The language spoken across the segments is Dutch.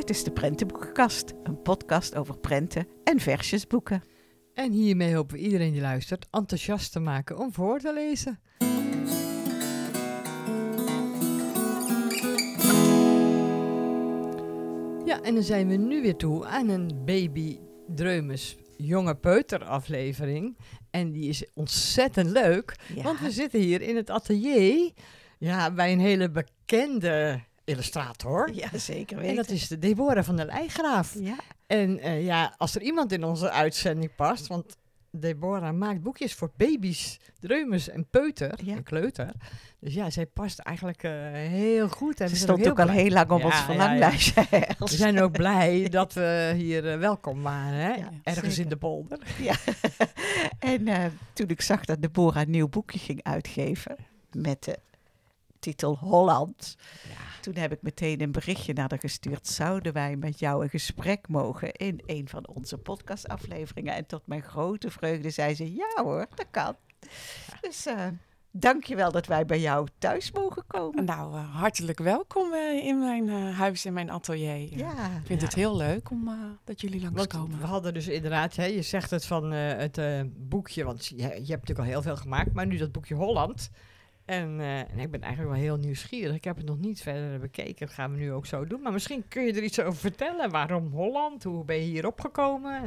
Dit is de Prentenboekenkast, een podcast over prenten en versjesboeken. En hiermee hopen we iedereen die luistert enthousiast te maken om voor te lezen. Ja, en dan zijn we nu weer toe aan een Baby Dreumes Jonge Peuter aflevering. En die is ontzettend leuk, want we zitten hier in het atelier bij een hele bekende illustrator. Ja, zeker weten. En dat is de Deborah van der Leijgraaf. Ja. En als er iemand in onze uitzending past, want Deborah maakt boekjes voor baby's, dreumes en peuter en kleuter. Dus ja, zij past eigenlijk heel goed. En ze stond ook al heel lang op ons verlanglijstje. We zijn ook blij dat we hier welkom waren, hè? Ja, ergens zeker. in de polder. Ja. En toen ik zag dat Deborah een nieuw boekje ging uitgeven met de titel Holland. Ja. Toen heb ik meteen een berichtje naar haar gestuurd. Zouden wij met jou een gesprek mogen in een van onze podcastafleveringen? En tot mijn grote vreugde zei ze, ja hoor, dat kan. Dus dankjewel dat wij bij jou thuis mogen komen. Nou, hartelijk welkom in mijn huis, in mijn atelier. Ja. Ik vind het heel leuk dat jullie langskomen. Want we hadden dus inderdaad, je zegt het van het boekje, want je hebt natuurlijk al heel veel gemaakt, maar nu dat boekje Holland. En ik ben eigenlijk wel heel nieuwsgierig. Ik heb het nog niet verder bekeken. Dat gaan we nu ook zo doen. Maar misschien kun je er iets over vertellen. Waarom Holland? Hoe ben je hier opgekomen?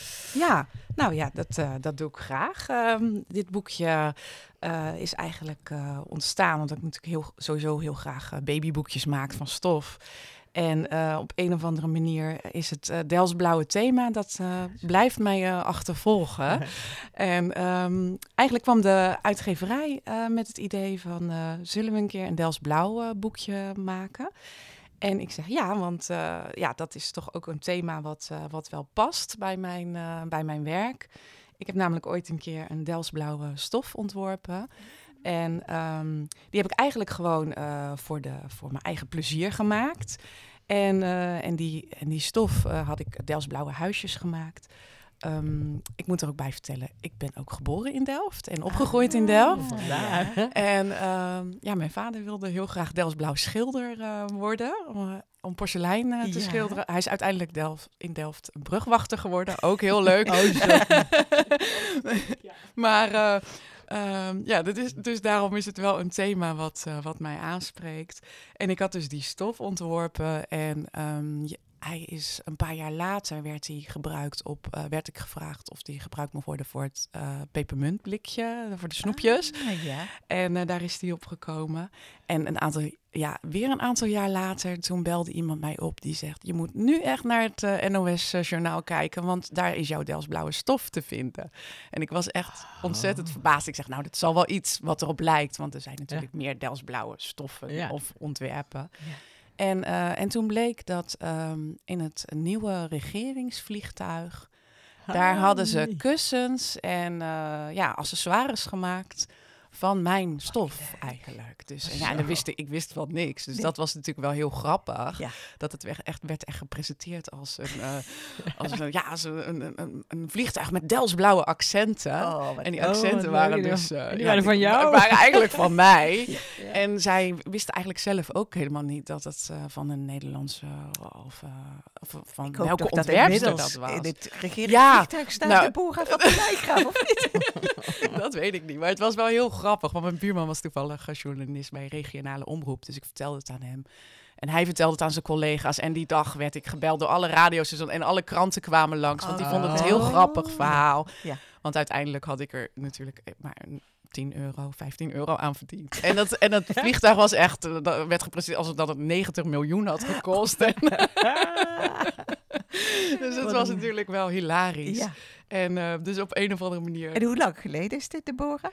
Dat doe ik graag. Dit boekje is eigenlijk ontstaan omdat ik natuurlijk sowieso heel graag babyboekjes maak van stof. En op een of andere manier is het Delftsblauwe thema, dat blijft mij achtervolgen. En eigenlijk kwam de uitgeverij met het idee van, zullen we een keer een Delftsblauw boekje maken? En ik zeg ja, want dat is toch ook een thema wat wel past bij mijn werk. Ik heb namelijk ooit een keer een Delftsblauwe stof ontworpen. En die heb ik eigenlijk gewoon voor mijn eigen plezier gemaakt. En die stof had ik Delftsblauwe huisjes gemaakt. Ik moet er ook bij vertellen, ik ben ook geboren in Delft en opgegroeid in Delft. En mijn vader wilde heel graag Delftsblauw schilder worden, om porselein te schilderen. Hij is uiteindelijk in Delft een brugwachter geworden, ook heel leuk. Maar dus daarom is het wel een thema wat mij aanspreekt. En ik had dus die stof ontworpen en hij is een paar jaar later werd ik gevraagd of die gebruikt mocht worden voor het pepermuntblikje, voor de snoepjes. En daar is die op gekomen. En weer een aantal jaar later, toen belde iemand mij op die zegt, je moet nu echt naar het NOS-journaal kijken, want daar is jouw Delftsblauwe stof te vinden. En ik was echt ontzettend verbaasd. Ik zeg, nou, dit zal wel iets wat erop lijkt, want er zijn natuurlijk meer Delftsblauwe stoffen of ontwerpen. Ja. En toen bleek dat in het nieuwe regeringsvliegtuig, daar hadden ze kussens en accessoires gemaakt van mijn stof eigenlijk. Dus en ik wist wel niks. Dus dat was natuurlijk wel heel grappig. Ja. Dat het werd echt gepresenteerd als een vliegtuig met Delftsblauwe accenten. En die accenten waren dus die waren van jou. Waren eigenlijk van mij. Ja. En zij wisten eigenlijk zelf ook helemaal niet dat het van een Nederlandse of van welke ontwerpster dat was. In het regeringsvliegtuig staat Deborah van der Leijgraaf, of niet? Dat weet ik niet, maar het was wel heel grappig, want mijn buurman was toevallig journalist bij regionale omroep, dus ik vertelde het aan hem. En hij vertelde het aan zijn collega's en die dag werd ik gebeld door alle radiostations en alle kranten kwamen langs, want die vonden het een heel grappig verhaal. Ja. Want uiteindelijk had ik er natuurlijk maar 10 euro, 15 euro aan verdiend. En dat vliegtuig was echt, werd gepresenteerd alsof dat het 90 miljoen had gekost. Dus het was natuurlijk wel hilarisch. Ja. En dus op een of andere manier. En hoe lang geleden is dit, Deborah?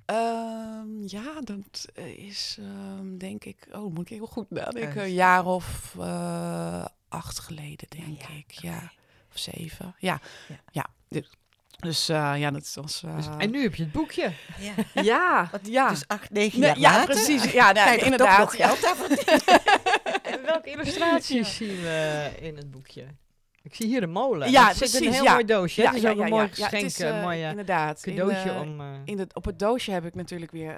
Dat is denk ik, moet ik heel goed nadenken, een jaar of 8 geleden, denk ik. Ja, of 7. Ja. Dus dat was... en nu heb je het boekje. Dus 8, 9 jaar later. Ja, precies. Ja, inderdaad. Toch nog geld aan verdienen. En welke illustraties zien we in het boekje? Ik zie hier een molen. Ja, het zit in een heel mooi doosje. Het is ook een mooi geschenk. Het is, een mooi inderdaad. cadeautje op het doosje heb ik natuurlijk weer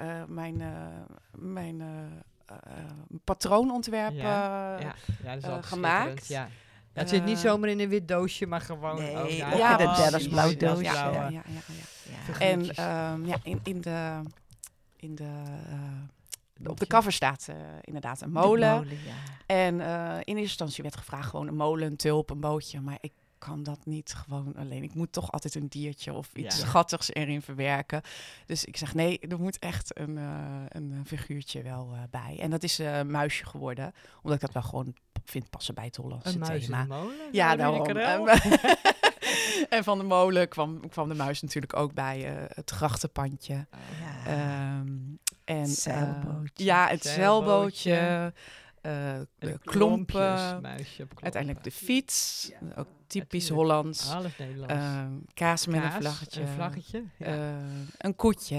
mijn patroonontwerp gemaakt. Ja, het zit niet zomaar in een wit doosje, maar gewoon... Nee, ook ook Ja, in een precies. Dallas blauw doosje. Ja. Ja. En figuurtjes. op de cover staat inderdaad een molen. De molen, ja. En in eerste instantie werd gevraagd gewoon een molen, een tulp, een bootje. Maar ik kan dat niet gewoon alleen. Ik moet toch altijd een diertje of iets schattigs erin verwerken. Dus ik zeg nee, er moet echt een figuurtje wel bij. En dat is een muisje geworden. Omdat ik dat wel gewoon vind passen bij het Hollandse Een muis in thema. de molen? Ja, daarom. daarom. En van de molen kwam de muis natuurlijk ook bij het grachtenpandje. Ja. En Zeilbootje. ja, het Zeilbootje. zeilbootje. De klompen. Muisje op klompen. Uiteindelijk de fiets. Ook typisch natuurlijk. Hollands. Half Nederlands. Kaas met een Kaas, vlaggetje. Een vlaggetje. Ja. Een koetje.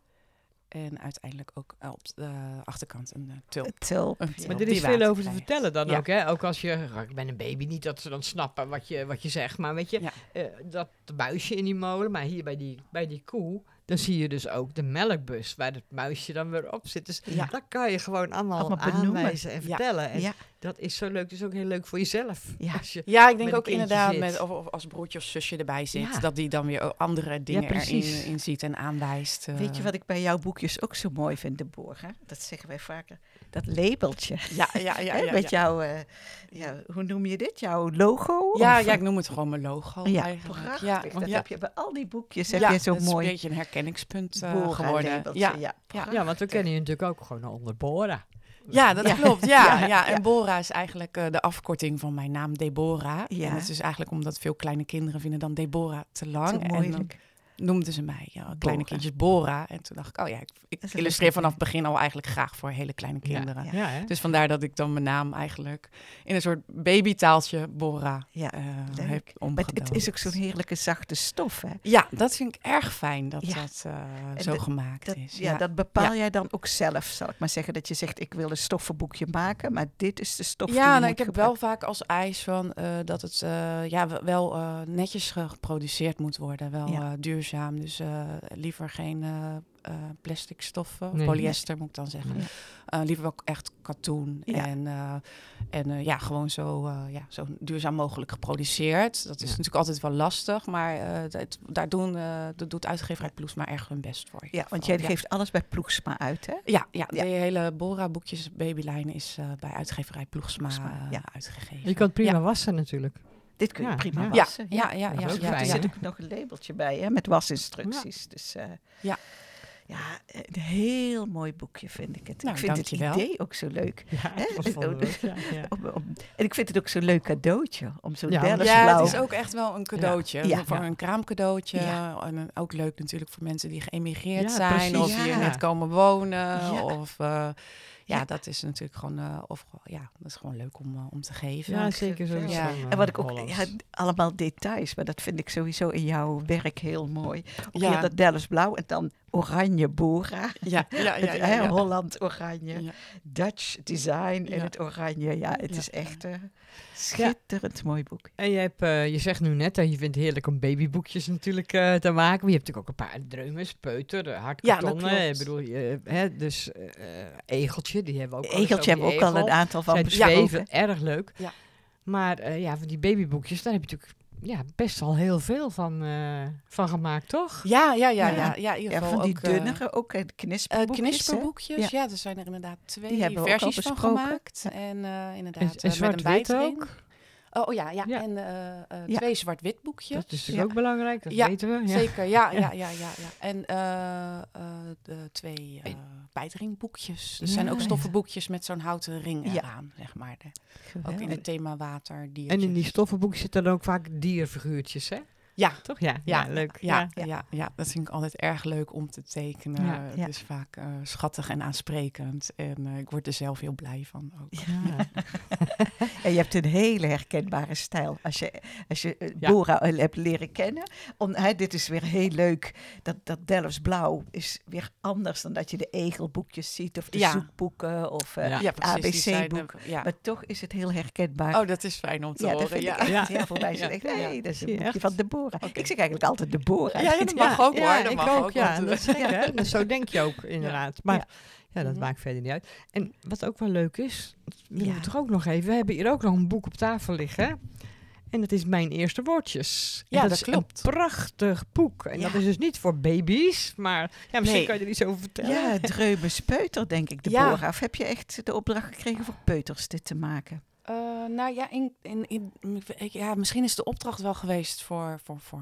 En uiteindelijk ook op de achterkant een tulp. Tulp. Een Ja. tulp Maar er die is veel over te water vertellen dan Ja. ook, hè? Ook als je... Ik ben een baby, niet dat ze dan snappen wat je zegt. Maar weet je, Ja. dat buisje in die molen, maar hier bij die koe... Dan zie je dus ook de melkbus, waar het muisje dan weer op zit. Dus Ja. dat kan je gewoon allemaal benoemen. aanwijzen en Ja. vertellen. En Ja. dat is zo leuk. Het is ook heel leuk voor jezelf. Ja. Als je, Ja, ik denk met ook een kindje inderdaad zit. of als broertje of zusje erbij zit, Ja. dat die dan weer andere dingen precies. in ziet en aanwijst. Weet je wat ik bij jouw boekjes ook zo mooi vind, Deborah? Dat zeggen wij vaker. Dat labeltje. Ja, Hè, met jouw, hoe noem je dit? Jouw logo? Ja, Of, ja, ik noem het gewoon mijn logo ja, eigenlijk. prachtig. Ja, Dat ja. heb je bij al die boekjes. Ja, Heb je zo dat is mooi een beetje een herkenningspunt Bora geworden. labeltje. Ja. Ja, ja, want we kennen je natuurlijk ook gewoon onder Bora. Ja, dat Ja. klopt. Ja, Ja, ja. En ja. Bora is eigenlijk de afkorting van mijn naam, Deborah. Ja. En het is eigenlijk omdat veel kleine kinderen vinden dan Deborah te lang. Zo En dan moeilijk. noemden ze mij, kleine Bora. kindjes, Bora. En toen dacht ik, oh ja, ik is een illustreer leuke vanaf het begin al eigenlijk graag voor hele kleine kinderen. Ja. Ja, hè? Dus vandaar dat ik dan mijn naam eigenlijk in een soort babytaaltje Bora Ja, leuk. heb Maar omgedoopt. het is ook zo'n heerlijke zachte stof, hè? Ja, dat vind ik erg fijn dat Ja. dat En zo dat- gemaakt Dat, is. ja, dat bepaal jij dan ook zelf, zal ik maar zeggen. Dat je zegt, ik wil een stoffenboekje maken, maar dit is de stof die je Ja, nou, moet ik heb gebruiken. wel vaak als eis van dat het wel netjes geproduceerd moet worden. Wel Ja. duurzaam. Dus liever geen plastic stoffen, of Nee. polyester moet ik dan zeggen. Liever wel echt katoen. Ja. En gewoon zo duurzaam mogelijk geproduceerd. Dat is natuurlijk altijd wel lastig. Maar daar doet uitgeverij Ploegsma erg hun best voor. Ja, want jij geeft alles bij Ploegsma uit, hè? Ja, Ja. de hele Bora-boekjes babylijn is bij uitgeverij Ploegsma Ja. uitgegeven. Je kan het prima Ja. wassen natuurlijk. Dit kun je Ja, prima ja. wassen. Ja. Dat is ook Ja, fijn, er hè? zit ook nog een labeltje bij, hè, met wasinstructies. Dus, Ja. ja, een heel mooi boekje vind ik het. Nou, ik vind het dankjewel. idee ook zo leuk. Ja, Hè? dat vonden we ook, ja, ja. En ik vind het ook zo'n leuk cadeautje om zo'n Ja, Dallas Ja, blauw. het is ook echt wel een cadeautje. Ja. Voor Ja. een kraamcadeautje. Ja. En ook leuk natuurlijk voor mensen die geëmigreerd Ja, zijn. precies. Of hier Ja. net komen wonen. Ja. Of Ja. dat is natuurlijk gewoon, dat is gewoon leuk om te geven. Ja, zeker zo. Ja. En wat ik ook, allemaal details, maar dat vind ik sowieso in jouw werk heel mooi. Ook Ja. hier dat Dallas blauw en dan oranje Bora. Ja, Het, Holland oranje, Ja. Dutch design en Ja. het oranje. Ja, het Ja. is echt schitterend mooi boek. En je zegt nu net dat je vindt het heerlijk om babyboekjes natuurlijk te maken. Maar je hebt natuurlijk ook een paar dreumes, peuter, hardkartonnen. Ja, dat klopt. Ik bedoel, dus Egeltje, die hebben we ook al eens Egeltje over hebben we die ook al een egel. aantal van Zijn besproken. zweven, erg leuk. Ja. Maar van die babyboekjes, daar heb je natuurlijk best wel heel veel van gemaakt, toch? Ja, in ieder Ja, geval van die ook, dunnere, ook knisperboekjes. hè? knisperboekjes. Ja. Ja, er zijn er inderdaad Die 2 hebben we ook al versies van besproken. gemaakt. En inderdaad En met een zwart-wit bijt erin. ook? Ja. Ja. En Ja. 2 zwart-wit boekjes. Dat is natuurlijk ook belangrijk, dat Ja, weten we. Ja. Zeker, ja. En de 2 bijtringboekjes. Er zijn ook Ja. stoffenboekjes met zo'n houten ring Ja. eraan, zeg maar. Ook Geweldig. in het thema water, En diertjes. in die stoffenboekjes zitten dan ook vaak dierfiguurtjes, hè? Ja. Toch? Ja, Ja, leuk. Ja, Ja. Ja, dat vind ik altijd erg leuk om te tekenen. Ja. Het is vaak schattig en aansprekend. En ik word er zelf heel blij van ook. Ja. En je hebt een hele herkenbare stijl. Als je Ja. Bora hebt leren kennen. Dit is weer heel leuk. Dat Delfts Blauw is weer anders dan dat je de egelboekjes ziet. Of de Ja. zoekboeken of Ja. Ja, precies. Die ABC-boek. zijn, ja. Maar toch is het heel herkenbaar. Oh, dat is fijn om te ja, dat horen. vind ik Ja. echt Ja. heel veel mensen Ja. zeggen, nee, dat is een Zie je boekje echt? van Deborah. Deborah. Ik zeg eigenlijk altijd Deborah. Ja, dat mag ook hoor. Dat ik mag ook. Ja, want, dat is gek, hè? Dus zo denk je ook inderdaad. Maar dat Mhm. maakt verder niet uit. En wat ook wel leuk is, we Ja. moeten toch ook nog even. We hebben hier ook nog een boek op tafel liggen. Hè? En dat is Mijn Eerste Woordjes. En Ja, dat is klopt. een prachtig boek. En Ja. dat is dus niet voor baby's, maar misschien Nee. kan je er iets over vertellen. Ja, Dreumes Peuter, denk ik, Deborah. Of heb je echt de opdracht gekregen voor peuters dit te maken? Nou ja, misschien is de opdracht wel geweest voor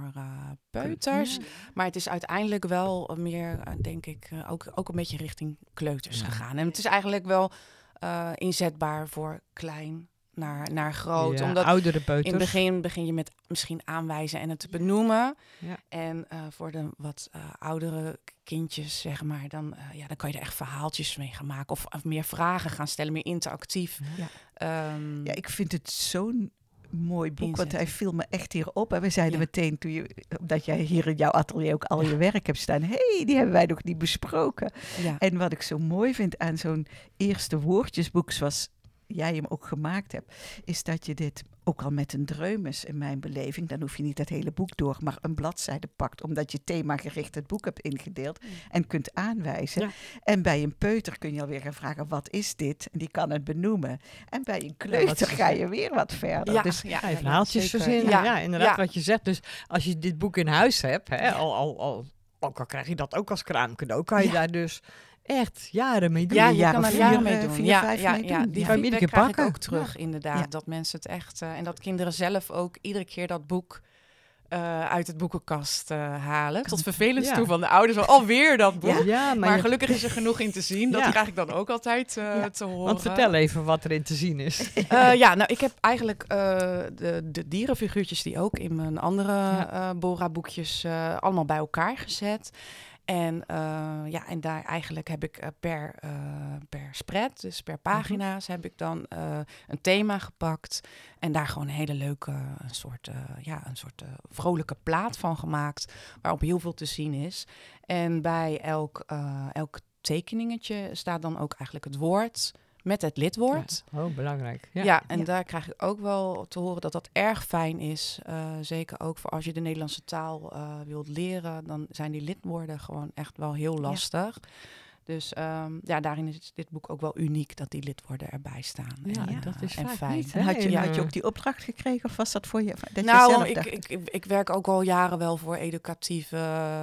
peuters. Ja. Maar het is uiteindelijk wel meer, denk ik, ook een beetje richting kleuters gegaan. En het is eigenlijk wel inzetbaar voor klein naar groot. Ja, Omdat oudere in peuters. het begin begin je met misschien aanwijzen en het te benoemen. Ja. En voor de wat oudere kindjes, zeg maar, dan kan je er echt verhaaltjes mee gaan maken. Of meer vragen gaan stellen, meer interactief. Ja. Ehm, Ja, ik vind het zo'n mooi boek, want Inzetten. hij viel me echt hier op. En we zeiden Ja. meteen, omdat jij hier in jouw atelier ook al je werk hebt staan, die hebben wij nog niet besproken. ja. En wat ik zo mooi vind aan zo'n eerste woordjesboek, zoals jij hem ook gemaakt hebt, is dat je dit ook al met een Dreumes in mijn beleving, dan hoef je niet het hele boek door, maar een bladzijde pakt, omdat je themagericht het boek hebt ingedeeld en kunt aanwijzen. Ja. En bij een peuter kun je alweer gaan vragen, wat is dit? En die kan het benoemen. En bij een wat kleuter ze ga je weer wat verder. Ja, Dus Ga je verhaaltjes zeker. verzinnen. Ja, inderdaad Ja. wat je zegt. Dus als je dit boek in huis hebt, hè, ook al krijg je dat ook als kraamcadeau, kan je Ja. daar dus echt jaren mee doen. Ja, een je jaar kan of er jaren vier, mee doen. 4, 5 mee doen. Die Ja. Kan je hem iedere feedback keer krijg ik pakken. ook terug, inderdaad. Ja. Dat mensen het echt... en dat kinderen zelf ook iedere keer dat boek uit het boekenkast halen. Tot vervelend Ja. toe van de ouders. Van, alweer dat boek. Ja. Ja, Maar je- gelukkig is er genoeg in te zien. Dat Ja. krijg ik dan ook altijd te horen. Want vertel even wat erin te zien is. Nou, ik heb eigenlijk de dierenfiguurtjes die ook in mijn andere Bora-boekjes allemaal bij elkaar gezet. En daar eigenlijk heb ik per spread, dus per pagina's, heb ik dan een thema gepakt. En daar gewoon een hele leuke, een soort vrolijke plaat van gemaakt. Waarop heel veel te zien is. En bij elk tekeningetje staat dan ook eigenlijk het woord met het lidwoord. Ja. Oh, belangrijk. Ja. Ja, en Ja. daar krijg ik ook wel te horen dat dat erg fijn is. Zeker ook voor als je de Nederlandse taal wilt leren, dan zijn die lidwoorden gewoon echt wel heel lastig. Dus daarin is dit boek ook wel uniek dat die lidwoorden erbij staan. Ja, en, dat is en vaak fijn. niet, En hè? had je in, ook die opdracht gekregen of was dat voor je? Dat je Nou, zelf dacht? ik werk ook al jaren wel voor educatieve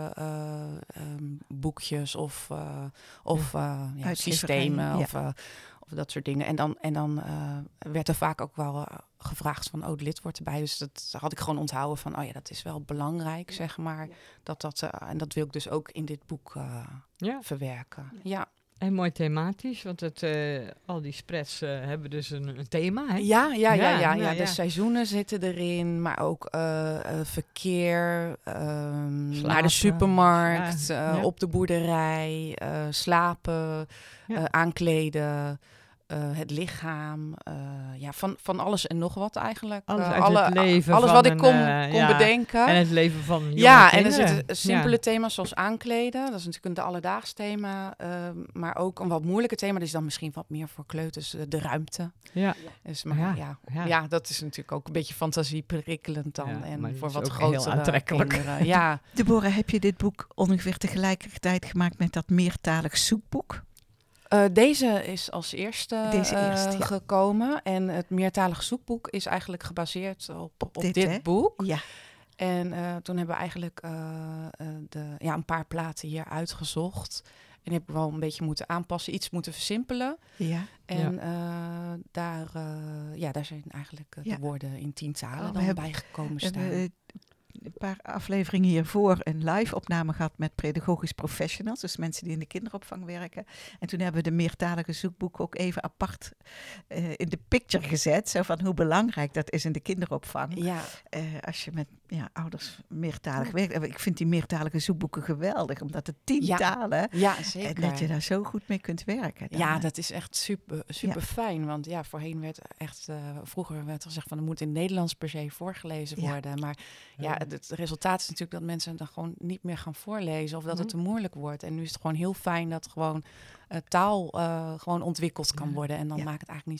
boekjes of systemen Ja. of dat soort dingen. En dan werd er vaak ook wel gevraagd van, de lid wordt erbij. Dus dat had ik gewoon onthouden van, dat is wel belangrijk, zeg maar. En dat wil ik dus ook in dit boek Ja. verwerken. Ja. En mooi thematisch, want al die spreads hebben dus een thema. Hè? Ja. De ja. seizoenen zitten erin, maar ook verkeer, naar Slapen, de supermarkt, ja. op de boerderij, slapen, Ja. aankleden, het lichaam, van alles en nog wat eigenlijk. Alles uit het leven alles van wat ik een, kon bedenken. En het leven van jonge Ja, en er kinderen. zitten simpele thema's zoals aankleden. Dat is natuurlijk een alledaags thema. Maar ook een wat moeilijke thema. Dat is dan misschien wat meer voor kleuters. De ruimte. Ja. Dus, maar Ja. ja, dat is natuurlijk ook een beetje fantasieprikkelend dan. Ja, maar en het voor is wat ook heel grotere aantrekkelijk. kinderen. Ja. Deborah, heb je dit boek ongeveer tegelijkertijd gemaakt met dat meertalig zoekboek? Deze is als eerste Ja. gekomen. En het meertalige zoekboek is eigenlijk gebaseerd op Dit, dit hè? boek. Ja. En toen hebben we eigenlijk een paar platen hier uitgezocht. En heb ik wel een beetje moeten aanpassen, iets moeten versimpelen. Ja. En daar zijn eigenlijk de woorden in 10 talen we dan hebben- bijgekomen We hebben staan. een paar afleveringen hiervoor een live opname gehad met pedagogisch professionals. Dus mensen die in de kinderopvang werken. En toen hebben we de meertalige zoekboek ook even apart in de picture gezet. Zo van hoe belangrijk dat is in de kinderopvang. Ja, Als je met ouders meertalig werkt. Ik vind die meertalige zoekboeken geweldig. Omdat het 10 Ja. talen. ja, zeker. En dat je daar zo goed mee kunt werken. Dan, Ja, dat is echt super fijn. Want voorheen werd vroeger werd gezegd van, er moet in het Nederlands per se voorgelezen Ja. worden. Maar het resultaat is natuurlijk dat mensen dan gewoon niet meer gaan voorlezen of dat het te moeilijk wordt. En nu is het gewoon heel fijn dat gewoon taal gewoon ontwikkeld kan worden. En dan maakt het eigenlijk niet zo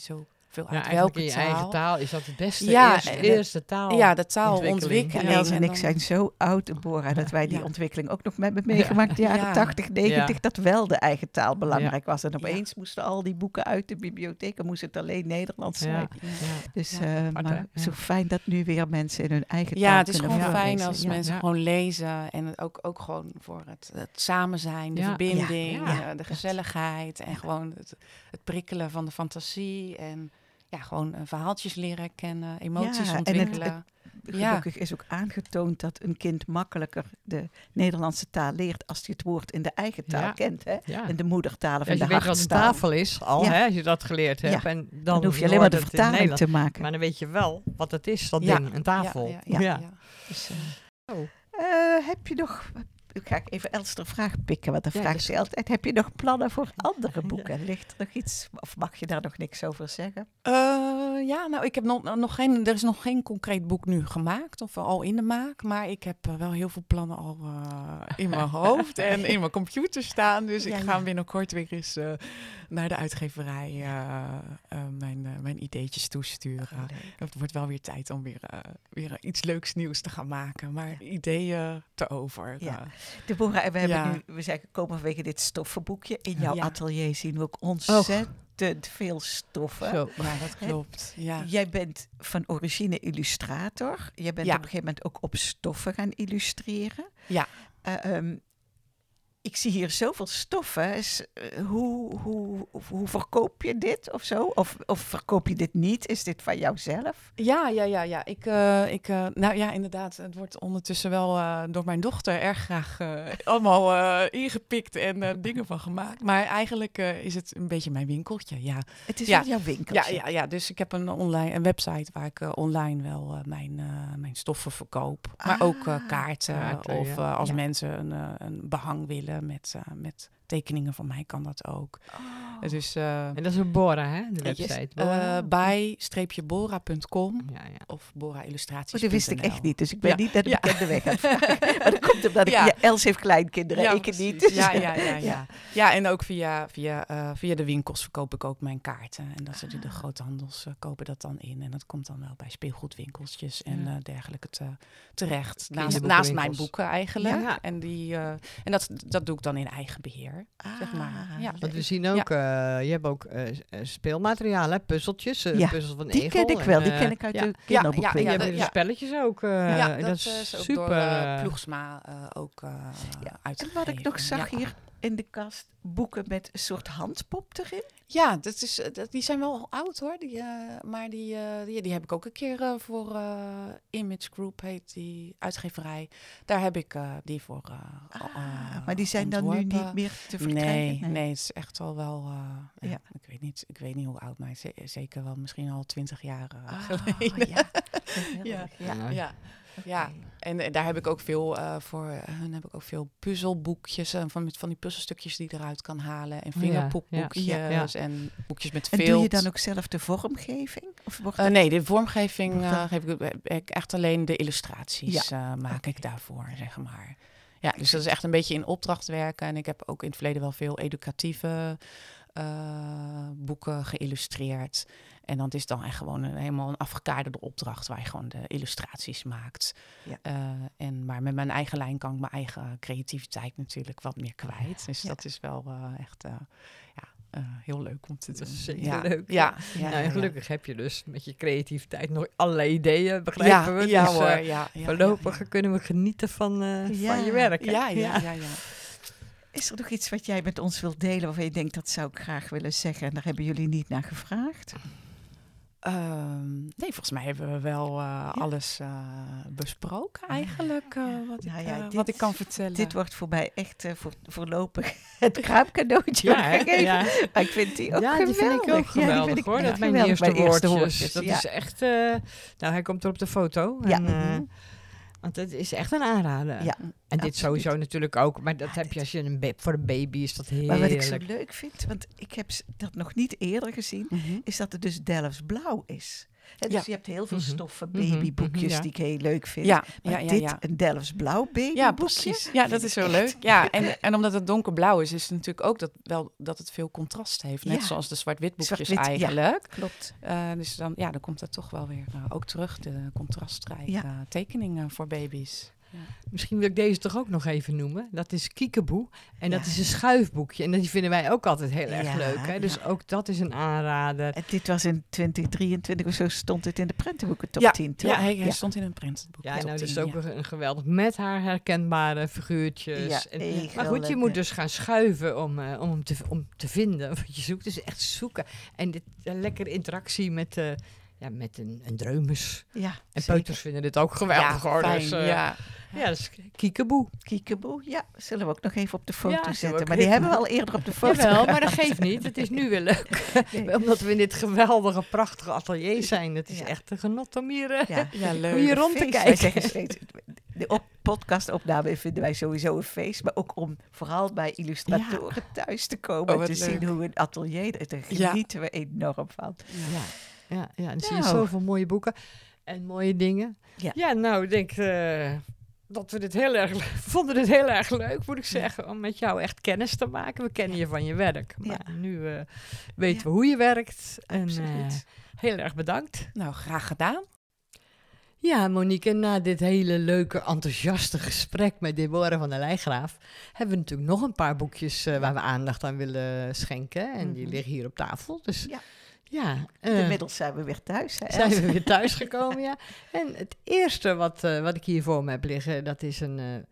veel Ja, uit eigenlijk welke in je taal. eigen taal is dat het beste. Ja, Eerste taal. Ja, de taal ontwikkeling. ontwikkelen. Els en En ik dan- zijn zo oud, Deborah, dat wij die Ja. ontwikkeling ook nog hebben meegemaakt. De jaren Ja. 80, 90, Ja. dat wel de eigen taal belangrijk was. En opeens moesten al die boeken uit de bibliotheek en moest het alleen Nederlands zijn. Ja. Ja. Dus, Ja. maar zo fijn dat nu weer mensen in hun eigen taal Ja, het is kunnen gewoon fijn voorlezen. als Ja. mensen Ja. gewoon lezen. En het ook gewoon voor het samen zijn, de Ja. verbinding, Ja. de gezelligheid. En gewoon het prikkelen van de fantasie. En ja, gewoon verhaaltjes leren kennen, emoties Ja, en ontwikkelen. Gelukkig is ook aangetoond dat een kind makkelijker de Nederlandse taal leert als hij het woord in de eigen taal Ja. kent. Hè? Ja. In de moedertaal of Ja, in je de weet wat een hartstaal. tafel is al, Ja. hè, als je dat geleerd hebt. Ja. En Dan hoef je alleen maar de hoort het in vertaling Nederland. te maken. Maar dan weet je wel wat het is, dat Ja. ding, een tafel. Ja. Dus, Oh. heb je nog... Ga ik even Elster vraag pikken, want dan Ja, vraagt dus- ze altijd. Heb je nog plannen voor andere boeken? Ligt er nog iets? Of mag je daar nog niks over zeggen? Ja, nou, ik heb nog geen. Er is nog geen concreet boek nu gemaakt of al in de maak. Maar ik heb wel heel veel plannen al in mijn hoofd en in mijn computer staan. Dus ik ga binnenkort weer eens naar de uitgeverij mijn ideetjes toesturen. Het wordt wel weer tijd om weer iets leuks nieuws te gaan maken. Maar ideeën te over. Ja. Deborah, we zijn gekomen vanwege dit stoffenboekje. In jouw atelier zien we ook ontzettend veel stoffen. Zo. Ja, dat klopt. Ja. Jij bent van origine illustrator. Jij bent op een gegeven moment ook op stoffen gaan illustreren. Ja. Ik zie hier zoveel stoffen. Hoe verkoop je dit of zo? Of verkoop je dit niet? Is dit van jouzelf? Ja. Nou ja, inderdaad. Het wordt ondertussen wel door mijn dochter erg graag allemaal ingepikt en dingen van gemaakt. Maar eigenlijk is het een beetje mijn winkeltje, ja. Het is wel jouw winkeltje. Ja, dus ik heb een website waar ik online wel mijn stoffen verkoop. Maar ook kaarten of als mensen een behang willen met tekeningen van mij kan dat ook. Dus, en dat is een Bora, hè? De website. bij-bora.com of Bora-illustraties. Dat wist ik echt niet, dus ik ben niet naar de bekende weg aan het vragen. Maar dat komt omdat Els heeft kleinkinderen, ik niet. Dus. Ja, en ook via de winkels verkoop ik ook mijn kaarten. En dat de grote handels kopen dat dan in. En dat komt dan wel bij speelgoedwinkeltjes en dergelijke terecht. Naast mijn boeken eigenlijk. Ja. En dat doe ik dan in eigen beheer, zeg maar. Ja. Want we zien ook, je hebt ook speelmateriaal, hè? Puzzeltjes, puzzels van die Egel. ken ik wel, die ken ik uit de kinderboeken. En je hebt de spelletjes ook. dat is ook super. door Ploegsma ook uitgegeven. En wat ik nog zag hier in de kast, boeken met een soort handpop erin. Ja, die zijn wel oud hoor. Maar die heb ik ook een keer voor Image Group, heet die uitgeverij. Daar heb ik die voor maar die zijn dan nu niet meer te verkrijgen? Nee, het is echt al wel... Ik weet niet hoe oud, maar zeker wel misschien al 20 jaar geleden. Ja. En daar heb ik ook veel voor hun heb ik ook veel puzzelboekjes van die puzzelstukjes die eruit kan halen en vingerpoepboekjes en boekjes met veel. En doe je dan ook zelf de vormgeving? Of nee, de vormgeving geef ik echt alleen de illustraties maak ik daarvoor, zeg maar. Ja, dus dat is echt een beetje in opdracht werken. En ik heb ook in het verleden wel veel educatieve boeken geïllustreerd. En dan is dan echt gewoon helemaal een afgekaderde opdracht waar je gewoon de illustraties maakt. Ja. Maar met mijn eigen lijn kan ik mijn eigen creativiteit natuurlijk wat meer kwijt. Dus dat is wel echt heel leuk om te doen. Dat is zeker leuk. Ja. En gelukkig heb je dus met je creativiteit nog allerlei ideeën, begrijpen we. Ja, dus, hoor. Voorlopig kunnen we genieten van je werk. Hè? Ja. Is er nog iets wat jij met ons wilt delen waarvan je denkt, dat zou ik graag willen zeggen en daar hebben jullie niet naar gevraagd? Nee, volgens mij hebben we wel alles besproken eigenlijk, wat ik kan vertellen. Dit wordt voor mij echt voorlopig het kraamcadeautje gegeven. Ja. Maar ik vind die ook geweldig. Die vind ik ook geweldig, hoor. Dat mijn eerste woordjes. Dat is echt... hij komt er op de foto. En, want het is echt een aanrader. Ja, en dit sowieso natuurlijk ook. Maar dat heb je als je voor een baby is dat heerlijk. Maar wat ik zo leuk vind, want ik heb dat nog niet eerder gezien, is dat het dus Delfts blauw is. Hè, dus je hebt heel veel stoffen, Mhm. babyboekjes Ja. die ik heel leuk vind. Ja, Maar ja. dit, een Delfts Blauw babyboekje. Ja, precies. Ja, dat is zo leuk. Ja, en omdat het donkerblauw is het natuurlijk ook dat het veel contrast heeft. Net Ja. zoals de zwart-wit boekjes Zwart-wit, ja. eigenlijk. Klopt. Dus dan komt het toch wel weer ook terug, de contrastrijke Ja. tekeningen voor baby's. Ja. Misschien wil ik deze toch ook nog even noemen. Dat is Kiekeboe. En dat Ja. is een schuifboekje. En die vinden wij ook altijd heel erg Ja, leuk. Hè? Dus ook dat is een aanrader. En dit was in 2023 of zo stond het in de prentenboeken top Ja, 10, toch? Ja, hij stond in een printboek. Ja, top nou, dat is 10, ook een geweldig. Met haar herkenbare figuurtjes. Ja, Maar goed, je moet dus gaan schuiven om te vinden wat je zoekt. Dus echt zoeken. En dit lekkere interactie met een dreumes. Ja, En zeker. peuters vinden dit ook geweldig hoor. fijn, Dus, ja. ja, dus Kiekeboe. Kiekeboe, ja. Zullen we ook nog even op de foto Ja, zullen we zetten. ook Maar die even- hebben we al eerder op de foto Jawel, gehad. maar dat geeft niet. Het is nu weer leuk. Nee. Omdat we in dit geweldige, prachtige atelier zijn. Het is Ja. echt een genot om hier, Ja. Ja, om leuk. hier rond te Feest. Wij kijken. zeggen steeds, de podcastopname vinden wij sowieso een feest. Maar ook om vooral bij illustratoren thuis te komen. Oh, te wat zien leuk. hoe een atelier, daar Ja. genieten we enorm van. Ja, dan zie je Nou. zoveel mooie boeken en mooie dingen. Ja. Nou, ik denk dat we dit vonden dit heel erg leuk, moet ik zeggen, om met jou echt kennis te maken. We kennen je van je werk, maar nu weten Ja. we hoe je werkt. En Absoluut. heel erg bedankt. Nou, graag gedaan. Ja, Monique, na dit hele leuke, enthousiaste gesprek met Deborah van der Leijgraaf hebben we natuurlijk nog een paar boekjes waar we aandacht aan willen schenken. En die Mhm. liggen hier op tafel. Dus Ja. ja, Inmiddels zijn we weer thuis. Hè, zijn Els? we weer thuisgekomen, ja. En het eerste wat ik hier voor me heb liggen, dat is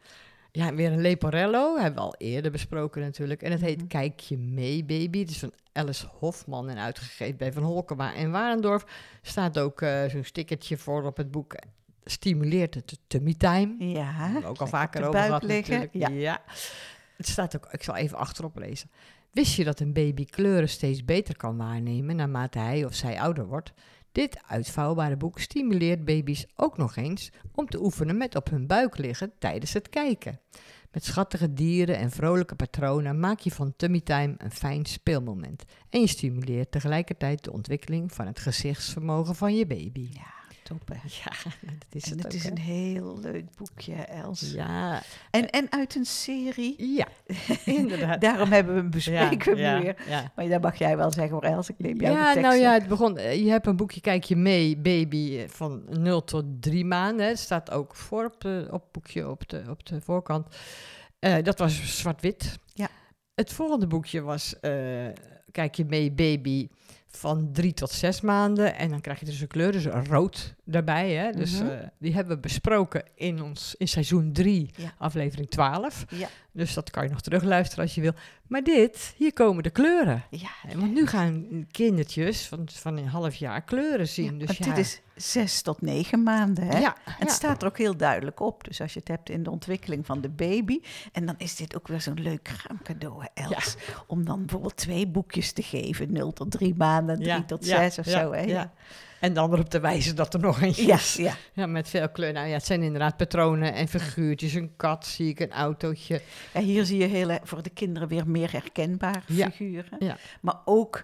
weer een Leporello. Hebben we al eerder besproken natuurlijk. En het heet Mhm. Kijk je mee, baby. Het is van Alice Hofman en uitgegeven bij Van Holkema en Warendorf. Staat ook zo'n stickertje voor op het boek. Stimuleert het tummy time. Ja. Hebben we ook al lekker vaker op de over buik gehad liggen. natuurlijk. Ja. Het staat ook, ik zal even achterop lezen. Wist je dat een baby kleuren steeds beter kan waarnemen naarmate hij of zij ouder wordt? Dit uitvouwbare boek stimuleert baby's ook nog eens om te oefenen met op hun buik liggen tijdens het kijken. Met schattige dieren en vrolijke patronen maak je van tummy time een fijn speelmoment. En je stimuleert tegelijkertijd de ontwikkeling van het gezichtsvermogen van je baby. Ja, top hè. Ja, dat is En het het ook, is hè? een heel leuk boekje, Els. Ja, En uit een serie. ja, inderdaad. Daarom hebben we hem bespreken ja, weer. ja. Maar dat mag jij wel zeggen hoor, Els. Ik neem jou de Ja, tekst nou op. ja, het begon. Je hebt een boekje Kijk je mee, baby, van 0 tot 3 maanden. Het staat ook voor op het boekje op de voorkant. Dat was zwart-wit. Ja. Het volgende boekje was Kijk je mee, baby, van 3 tot 6 maanden. En dan krijg je dus een kleur, dus rood daarbij. Hè? Dus die hebben we besproken in seizoen 3, Ja. aflevering 12. Ja. Dus dat kan je nog terugluisteren als je wil. Maar hier komen de kleuren. Ja, Want nu gaan kindertjes van een half jaar kleuren zien. ja, Dus want dit is 6 tot 9 maanden. Hè? ja, En het staat er ook heel duidelijk op. Dus als je het hebt in de ontwikkeling van de baby. En dan is dit ook weer zo'n leuk kraamcadeau, hè, Els. Om dan bijvoorbeeld 2 boekjes te geven. 0 tot 3 maanden, 3 tot 6 of zo. Hè? Ja. En dan erop te wijzen dat er nog eentje Ja, is. ja. Ja, met veel kleur. Nou ja, het zijn inderdaad patronen en figuurtjes. Een kat zie ik, een autootje. Ja, hier zie je voor de kinderen weer meer herkenbare Ja, figuren. ja. Maar ook,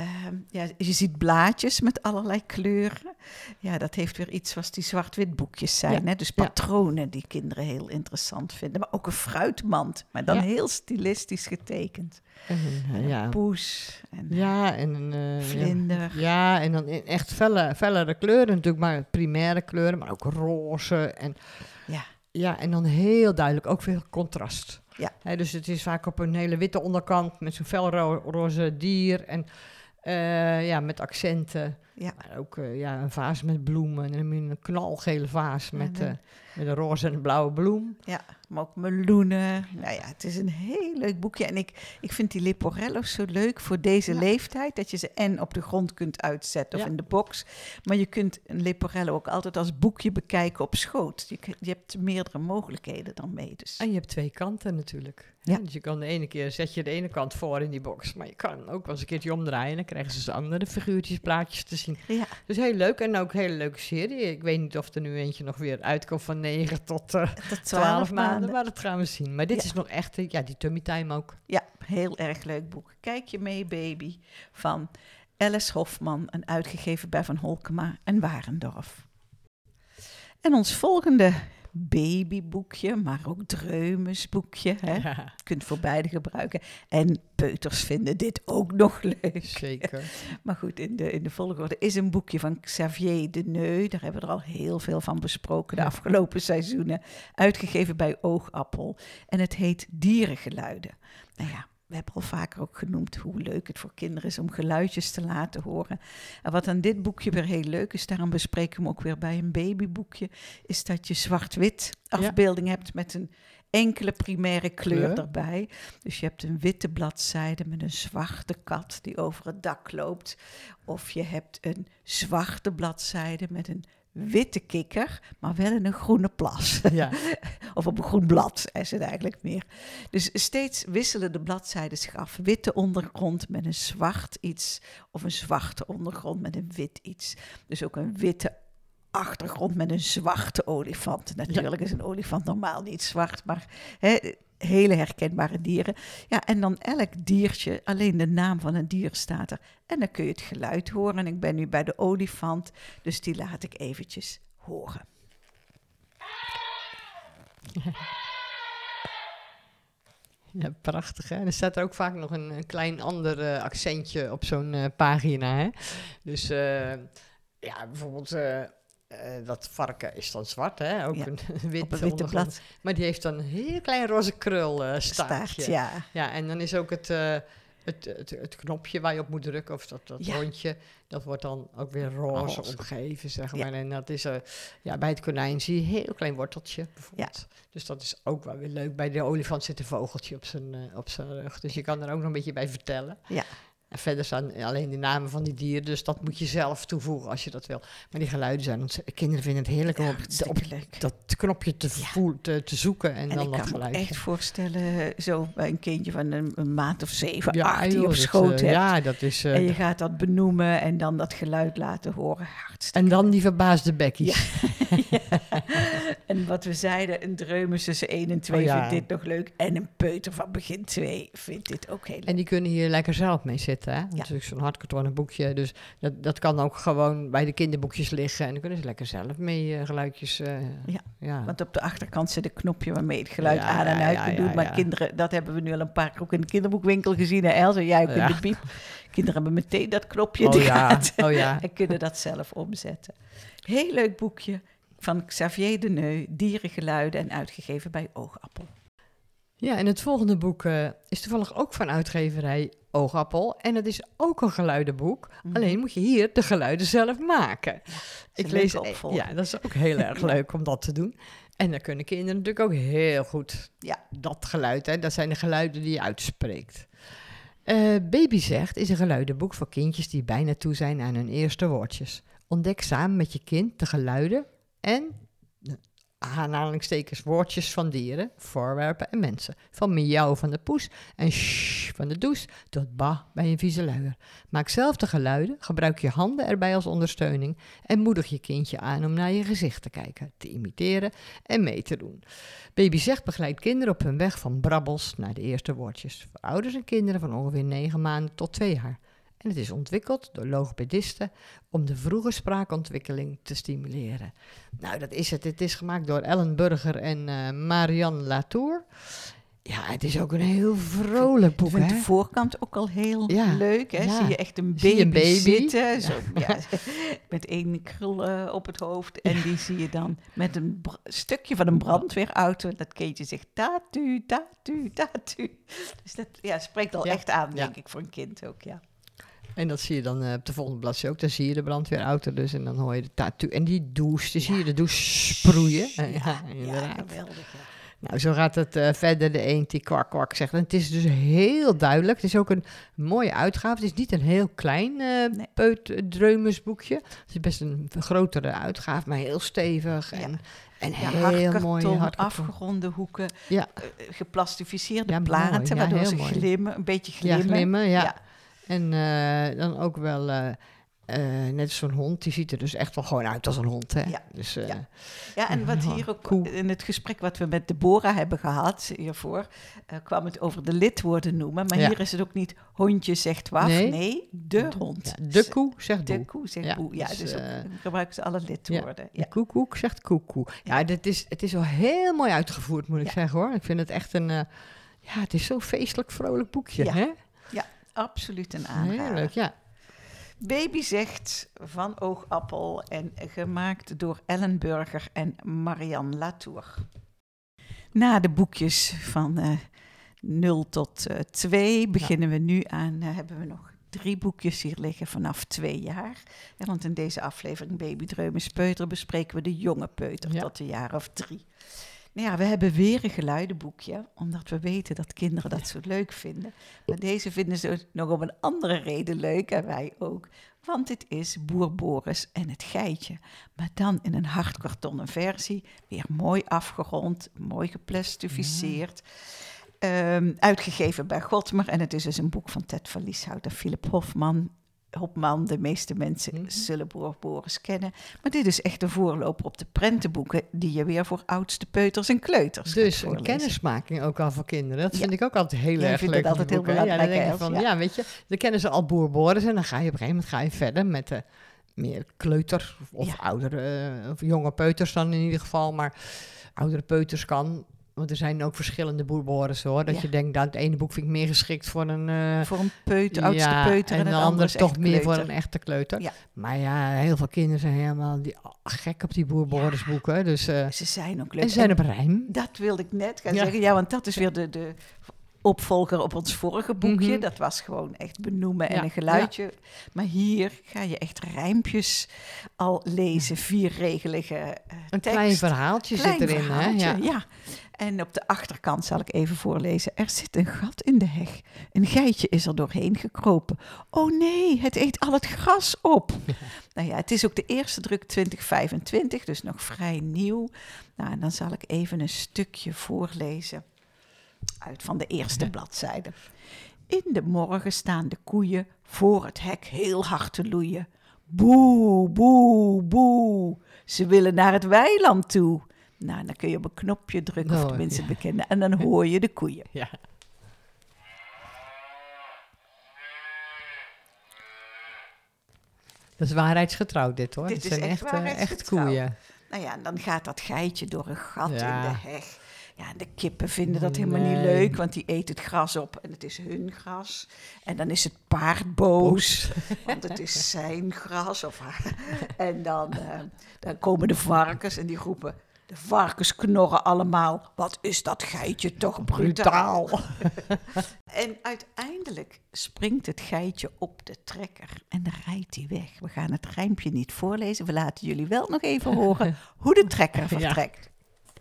je ziet blaadjes met allerlei kleuren. Ja, dat heeft weer iets zoals die zwart-wit boekjes zijn. Ja, Hè? Dus ja. patronen die kinderen heel interessant vinden. Maar ook een fruitmand, maar dan Ja. heel stilistisch getekend. En een Poes en en een vlinder. Ja, en dan in echt fellere kleuren natuurlijk, maar primaire kleuren, maar ook roze. En, Ja. ja, en dan heel duidelijk ook veel contrast. Ja. Hè, dus het is vaak op een hele witte onderkant met zo'n felroze dier en met accenten. Ja. Maar ook een vaas met bloemen en een knalgele vaas met een roze en een blauwe bloem. Ja, maar ook meloenen. Nou ja, het is een heel leuk boekje. En ik vind die Leporello's zo leuk voor deze leeftijd. Dat je ze en op de grond kunt uitzetten of in de box. Maar je kunt een Leporello ook altijd als boekje bekijken op schoot. Je hebt meerdere mogelijkheden dan mee. Dus. En je hebt 2 kanten natuurlijk. Ja. Hè? Dus je kan de ene keer zet je de ene kant voor in die box. Maar je kan ook wel eens een keertje omdraaien. En dan krijgen ze dus andere figuurtjes, plaatjes te zien. Ja, Dus heel leuk. En ook een hele leuke serie. Ik weet niet of er nu eentje nog weer uitkomt van 9 tot tot 12 maanden. Maar dat gaan we zien. Maar dit is nog echt, die tummy time ook. Ja, heel erg leuk boek. Kijk je mee, baby, van Alice Hofman en uitgegeven bij Van Holkema en Warendorf. En ons volgende babyboekje, maar ook dreumesboekje. Hè? Ja, Je kunt voor beide gebruiken. En peuters vinden dit ook nog leuk. zeker. Maar goed, in de volgorde is een boekje van Xavier Deneu. Daar hebben we er al heel veel van besproken de afgelopen seizoenen. Uitgegeven bij Oogappel. En het heet Dierengeluiden. Nou ja, we hebben al vaker ook genoemd hoe leuk het voor kinderen is om geluidjes te laten horen. En wat aan dit boekje weer heel leuk is, daarom bespreken we hem ook weer bij een babyboekje, is dat je zwart-wit afbeelding hebt met een enkele primaire kleur erbij. Dus je hebt een witte bladzijde met een zwarte kat die over het dak loopt. Of je hebt een zwarte bladzijde met een witte kikker, maar wel in een groene plas. Ja. Of op een groen blad is het eigenlijk meer. Dus steeds wisselen de bladzijden zich af. Witte ondergrond met een zwart iets of een zwarte ondergrond met een wit iets. Dus ook een witte achtergrond met een zwarte olifant. Natuurlijk is een olifant normaal niet zwart, maar hele herkenbare dieren. Ja, en dan elk diertje, alleen de naam van een dier staat er. En dan kun je het geluid horen. En ik ben nu bij de olifant, dus die laat ik eventjes horen. Ja, prachtig, hè? En er staat er ook vaak nog een klein ander accentje op zo'n pagina, hè? Dus ja, bijvoorbeeld dat varken is dan zwart, hè? Ook een witte blad. Maar die heeft dan een heel klein roze krul staartje. Ja. Ja, en dan is ook het knopje waar je op moet drukken, of dat rondje, dat wordt dan ook weer roze omgeven, zeg maar. En dat is, bij het konijn zie je een heel klein worteltje, bijvoorbeeld. Ja. Dus dat is ook wel weer leuk. Bij de olifant zit een vogeltje op zijn rug, dus je kan er ook nog een beetje bij vertellen. Ja. En verder staan alleen de namen van die dieren, dus dat moet je zelf toevoegen als je dat wil. Maar die geluiden zijn kinderen vinden het heerlijk om op dat knopje te zoeken en dan dat geluid. Ik kan me echt voorstellen, zo bij een kindje van een maand of 7, 8 die op schoot hebt. Ja, dat is... en je gaat dat benoemen en dan dat geluid laten horen. En dan die verbaasde bekkies. Ja. En wat we zeiden, een dreumes tussen 1 en 2 vindt dit nog leuk. En een peuter van begin 2 vindt dit ook heel leuk. En die kunnen hier lekker zelf mee zitten. Hè? Dat is zo'n hardkartonnen boekje. Dus dat kan ook gewoon bij de kinderboekjes liggen. En dan kunnen ze lekker zelf mee geluidjes... Want op de achterkant zit een knopje waarmee het geluid aan en uit kunt doen. Maar kinderen, dat hebben we nu al een paar keer ook in de kinderboekwinkel gezien. Hè, Els en jij ook in de biep. Kinderen hebben meteen dat knopje en kunnen dat zelf omzetten. Heel leuk boekje van Xavier Deneu, Dierengeluiden en uitgegeven bij Oogappel. Ja, en het volgende boek is toevallig ook van uitgeverij Oogappel. En het is ook een geluidenboek. Alleen moet je hier de geluiden zelf maken. Ik lees opvolgen. Ja, dat is ook heel erg leuk om dat te doen. En dan kunnen kinderen natuurlijk ook heel goed dat geluid. Hè, dat zijn de geluiden die je uitspreekt. Baby Zegt is een geluidenboek voor kindjes die bijna toe zijn aan hun eerste woordjes. Ontdek samen met je kind de geluiden en... aanhalingstekens woordjes van dieren, voorwerpen en mensen. Van miauw van de poes en shh van de does tot bah bij een vieze luier. Maak zelf de geluiden, gebruik je handen erbij als ondersteuning en moedig je kindje aan om naar je gezicht te kijken, te imiteren en mee te doen. Baby Zegt begeleidt kinderen op hun weg van brabbels naar de eerste woordjes. Voor ouders en kinderen van ongeveer 9 maanden tot 2 jaar. En het is ontwikkeld door logopedisten om de vroege spraakontwikkeling te stimuleren. Nou, dat is het. Het is gemaakt door Ellen Burger en Marianne Latour. Ja, het is ook een heel vrolijk boek, hè? Ik vind de voorkant ook al heel leuk, hè? Zie je echt een baby zitten, zo, met 1 krul op het hoofd. En die zie je dan met een stukje van een brandweerauto. Dat kindje zegt tatu, tatu, tatu. Dus dat spreekt al echt aan, denk ik, voor een kind ook, En dat zie je dan op de volgende bladzijde ook. Dan zie je de brandweerauto dus en dan hoor je de tattoo. En die douche, dan zie je de douche sproeien. Ja, geweldig. Ja. Nou, zo gaat het verder. De eend die kwak kwak zegt. En het is dus heel duidelijk. Het is ook een mooie uitgave. Het is niet een heel klein dreumersboekje. Het is best een grotere uitgave, maar heel stevig. En heel mooi hardkarton, afgeronde hoeken, geplastificeerde platen, waardoor ze glimmen, een beetje glimmen. Ja, glimmen, En dan ook wel Net als zo'n hond, die ziet er dus echt wel gewoon uit als een hond. Hè? Ja. Dus, Ja, en wat hier ook in het gesprek wat we met Deborah hebben gehad hiervoor, kwam het over de lidwoorden noemen. Maar hier is het ook niet hondje zegt waf, nee, de hond. Ja, de koe zegt boe. De koe zegt boe, ja. Dus ook gebruiken ze alle lidwoorden. De koekoek zegt koekoe. Ja, het is wel heel mooi uitgevoerd, moet ik zeggen hoor. Ik vind het echt het is zo'n feestelijk, vrolijk boekje. Ja, hè? Ja, absoluut een aanrader. Heel leuk, ja. Baby zegt van Oogappel en gemaakt door Ellen Burger en Marianne Latour. Na de boekjes van 0 tot 2 beginnen we nu aan, hebben we nog 3 boekjes hier liggen vanaf 2 jaar. Ja, want in deze aflevering Baby Dreumes Peuter bespreken we de jonge peuter tot een jaar of 3. Nou ja, we hebben weer een geluidenboekje, omdat we weten dat kinderen dat zo leuk vinden. Maar deze vinden ze nog om een andere reden leuk, en wij ook. Want het is Boer Boris en het geitje. Maar dan in een hardkartonnen versie, weer mooi afgerond, mooi geplastificeerd. Uitgegeven bij Godmer. En het is dus een boek van Ted van Lieshout en Philip Hopman. De meeste mensen zullen Boer Boris kennen. Maar dit is echt een voorloper op de prentenboeken die je weer voor oudste peuters en kleuters Dus een kennismaking ook al voor kinderen. Dat vind ik ook altijd heel erg leuk. Dat altijd heel belangrijk. Dan denk je van, weet je, dan kennen ze al Boer Boris en dan ga je op een gegeven moment verder met de meer kleuter of oudere, of jonge peuters dan in ieder geval. Maar oudere peuters kan. Want er zijn ook verschillende Boer Boris hoor. Dat je denkt, dat het ene boek vind ik meer geschikt voor een peuter, oudste peuter. En de andere toch meer voor een echte kleuter. Ja. Maar ja, heel veel kinderen zijn helemaal gek op die Boer Boris boeken. Dus, ze zijn ook leuk. En ze zijn op rijm. Dat wilde ik net gaan zeggen. Ja, want dat is weer de opvolger op ons vorige boekje. Dat was gewoon echt benoemen en een geluidje. Ja. Maar hier ga je echt rijmpjes al lezen. 4-regelige een tekst. klein verhaaltje zit erin. Verhaaltje, hè? Ja. En op de achterkant zal ik even voorlezen. Er zit een gat in de heg. Een geitje is er doorheen gekropen. Oh nee, het eet al het gras op. Ja. Nou ja, het is ook de eerste druk 2025, dus nog vrij nieuw. Nou, en dan zal ik even een stukje voorlezen uit van de eerste bladzijde. In de morgen staan de koeien voor het hek heel hard te loeien. Boe, boe, boe. Ze willen naar het weiland toe. Nou, dan kun je op een knopje drukken, of tenminste bekennen. En dan hoor je de koeien. Ja. Dat is waarheidsgetrouw dit hoor. Dit zijn is echt koeien. Nou ja, en dan gaat dat geitje door een gat in de heg. Ja, en de kippen vinden dat helemaal niet leuk, want die eten het gras op en het is hun gras. En dan is het paard boos, want het is zijn gras. En dan komen de varkens en die roepen, de varkens knorren allemaal. Wat is dat geitje toch brutaal. En uiteindelijk springt het geitje op de trekker en dan rijdt hij weg. We gaan het rijmpje niet voorlezen, we laten jullie wel nog even horen hoe de trekker vertrekt. Ja.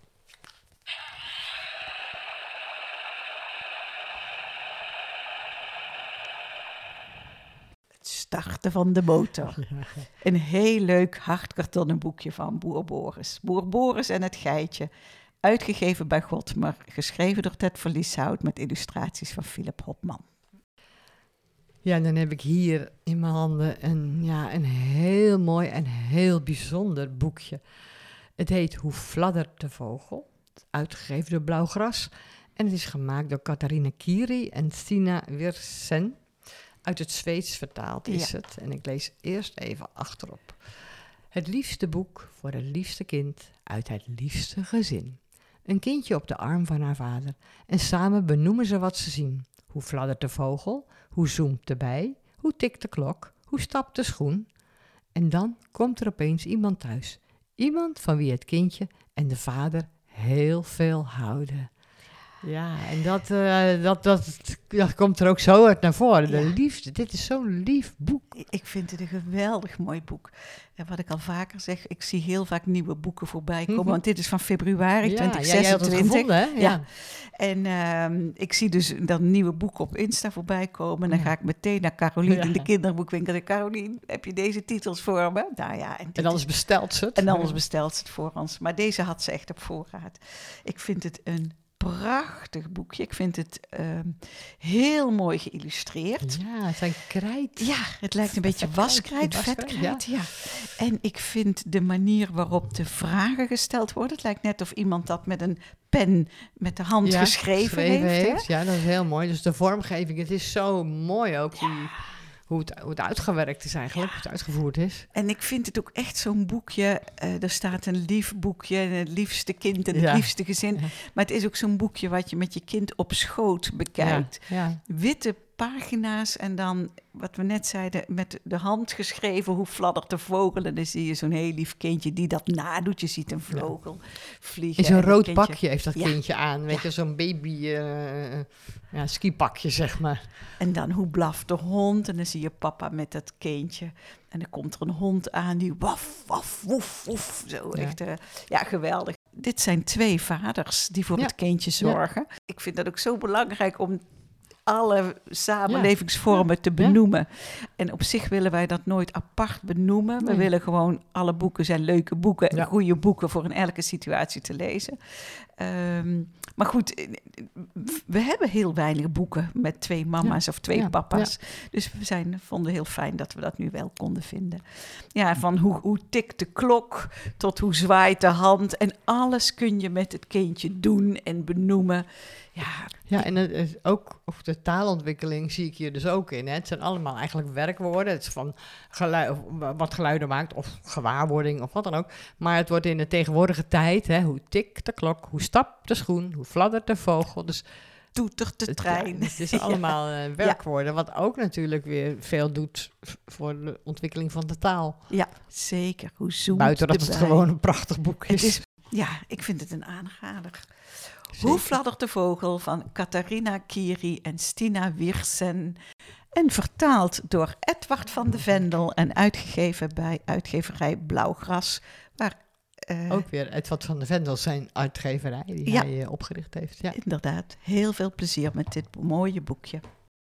Starten van de motor. Een heel leuk hardkartonnen boekje van Boer Boris. Boer Boris en het geitje. Uitgegeven bij Godmer. Geschreven door Ted van Lieshout met illustraties van Philip Hopman. Ja, en dan heb ik hier in mijn handen een heel mooi en heel bijzonder boekje. Het heet Hoe fladdert de vogel? Uitgegeven door Blauwgras. En het is gemaakt door Catharina Kiri en Stina Wirsen. Uit het Zweeds vertaald is het. En ik lees eerst even achterop. Het liefste boek voor het liefste kind uit het liefste gezin. Een kindje op de arm van haar vader. En samen benoemen ze wat ze zien. Hoe fladdert de vogel? Hoe zoemt de bij? Hoe tikt de klok? Hoe stapt de schoen? En dan komt er opeens iemand thuis. Iemand van wie het kindje en de vader heel veel houden. Ja, en dat komt er ook zo uit naar voren. De liefde, dit is zo'n lief boek. Ik vind het een geweldig mooi boek. En wat ik al vaker zeg, ik zie heel vaak nieuwe boeken voorbij komen. Want dit is van februari 2026. Jij had het gevonden, hè? Ja. En ik zie dus dat nieuwe boek op Insta voorbij komen. En dan ga ik meteen naar Carolien in de kinderboekwinkel. En Carolien, heb je deze titels voor me? Nou ja, en anders bestelt ze het. En anders bestelt ze het voor ons. Maar deze had ze echt op voorraad. Ik vind het een prachtig boekje. Ik vind het heel mooi geïllustreerd. Ja, het zijn krijt. Ja, het lijkt een beetje waskrijt, vetkrijt. Ja. En ik vind de manier waarop de vragen gesteld worden... het lijkt net of iemand dat met een pen met de hand geschreven heeft. Ja, dat is heel mooi. Dus de vormgeving, het is zo mooi ook. Hoe het uitgewerkt is eigenlijk, hoe het uitgevoerd is. En ik vind het ook echt zo'n boekje. Er staat een lief boekje, het liefste kind en het liefste gezin. Ja. Maar het is ook zo'n boekje wat je met je kind op schoot bekijkt. Ja. Witte pagina's en dan, wat we net zeiden, met de hand geschreven, hoe fladdert de vogel. En dan zie je zo'n heel lief kindje die dat nadoet. Je ziet een vogel vliegen. In zo'n rood pakje heeft dat kindje aan. Weet je, zo'n baby skipakje, zeg maar. En dan hoe blaft de hond. En dan zie je papa met dat kindje. En dan komt er een hond aan die waf, waf, woef, woef. Zo echt, geweldig. Dit zijn 2 vaders die voor het kindje zorgen. Ja. Ik vind dat ook zo belangrijk om alle samenlevingsvormen te benoemen. Ja. En op zich willen wij dat nooit apart benoemen. We willen gewoon, alle boeken zijn leuke boeken, goede boeken voor in elke situatie te lezen. Maar goed, we hebben heel weinig boeken met 2 mama's of 2 papa's. Ja. Dus we vonden heel fijn dat we dat nu wel konden vinden. Ja, van hoe tikt de klok tot hoe zwaait de hand. En alles kun je met het kindje doen en benoemen. Ja, en het is ook de taalontwikkeling zie ik hier dus ook in. Hè. Het zijn allemaal eigenlijk werkwoorden. Het is van wat geluiden maakt of gewaarwording of wat dan ook. Maar het wordt in de tegenwoordige tijd, hè, hoe tikt de klok, hoe stapt de schoen, hoe fladdert de vogel. Dus toetert de trein. Het is allemaal werkwoorden, wat ook natuurlijk weer veel doet voor de ontwikkeling van de taal. Ja, zeker. Hoe zoemt buiten dat het gewoon een prachtig boek is. Ik vind het een aanrader. Zeker. Hoe fladdert de vogel van Catharina Kiri en Stina Wiersen. En vertaald door Edward van de Vendel en uitgegeven bij uitgeverij Blauwgras. Waar, ook weer Edward van de Vendel, zijn uitgeverij die hij opgericht heeft. Ja, inderdaad. Heel veel plezier met dit mooie boekje.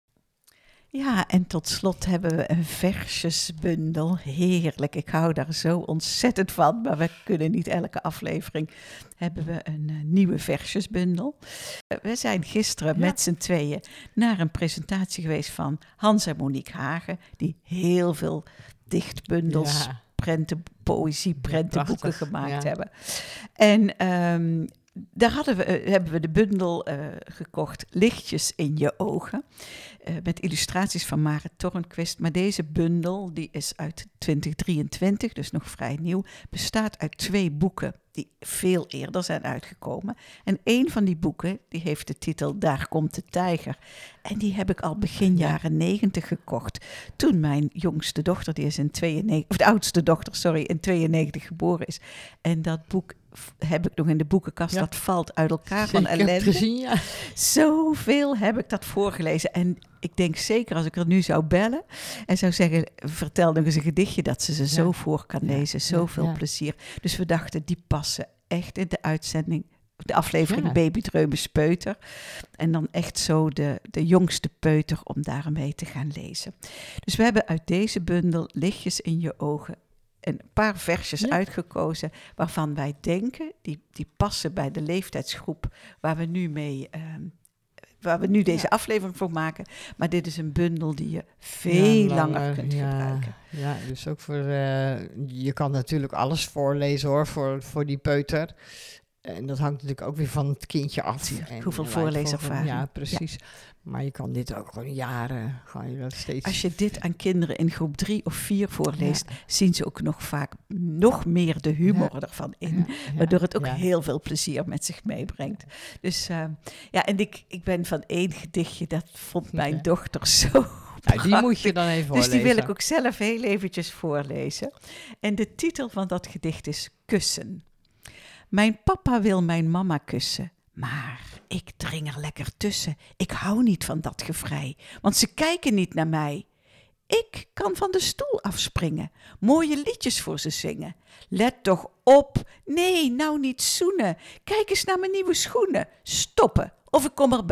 Ja, en tot slot hebben we een versjesbundel. Heerlijk, ik hou daar zo ontzettend van. Maar we kunnen niet elke aflevering hebben we een nieuwe versjesbundel. We zijn gisteren met z'n tweeën naar een presentatie geweest van Hans en Monique Hagen. Die heel veel dichtbundels, prentenboeken gemaakt hebben. En daar hebben we de bundel gekocht, Lichtjes in je ogen, met illustraties van Marit Tornquist. Maar deze bundel, die is uit 2023, dus nog vrij nieuw, bestaat uit 2 boeken die veel eerder zijn uitgekomen. En een van die boeken, die heeft de titel Daar komt de tijger. En die heb ik al begin jaren 90 gekocht. Toen mijn jongste dochter, die is in 92, of de oudste dochter, in 92 geboren is. En dat boek heb ik nog in de boekenkast. Dat valt uit elkaar van ellende. Ik heb het gezien, Zoveel heb ik dat voorgelezen. En ik denk zeker als ik er nu zou bellen en zou zeggen, vertel nog eens een gedichtje, dat ze zo voor kan lezen. Zoveel plezier. Dus we dachten, die passen echt in de uitzending. De aflevering Baby Dreumes Peuter. En dan echt zo de jongste peuter om daarmee te gaan lezen. Dus we hebben uit deze bundel Lichtjes in je ogen een paar versjes uitgekozen waarvan wij denken, die passen bij de leeftijdsgroep waar we nu deze aflevering voor maken. Maar dit is een bundel die je veel langer kunt gebruiken. Ja, dus ook voor je kan natuurlijk alles voorlezen hoor, voor die peuter. En dat hangt natuurlijk ook weer van het kindje af. Hoeveel voorleeservaring. Ja, precies. Ja. Maar je kan dit ook gewoon jaren, ga je dat steeds... Als je dit aan kinderen in groep 3 of 4 voorleest, zien ze ook nog vaak nog meer de humor ervan in. Waardoor het ook heel veel plezier met zich meebrengt. Dus en ik ben van 1 gedichtje, dat vond mijn dochter zo... Nou, die moet je dan even voorlezen. Dus die wil ik ook zelf heel eventjes voorlezen. En de titel van dat gedicht is Kussen. Mijn papa wil mijn mama kussen, maar ik dring er lekker tussen. Ik hou niet van dat gevrij, want ze kijken niet naar mij. Ik kan van de stoel afspringen, mooie liedjes voor ze zingen. Let toch op, nee, nou niet zoenen. Kijk eens naar mijn nieuwe schoenen. Stoppen, of ik kom erbij.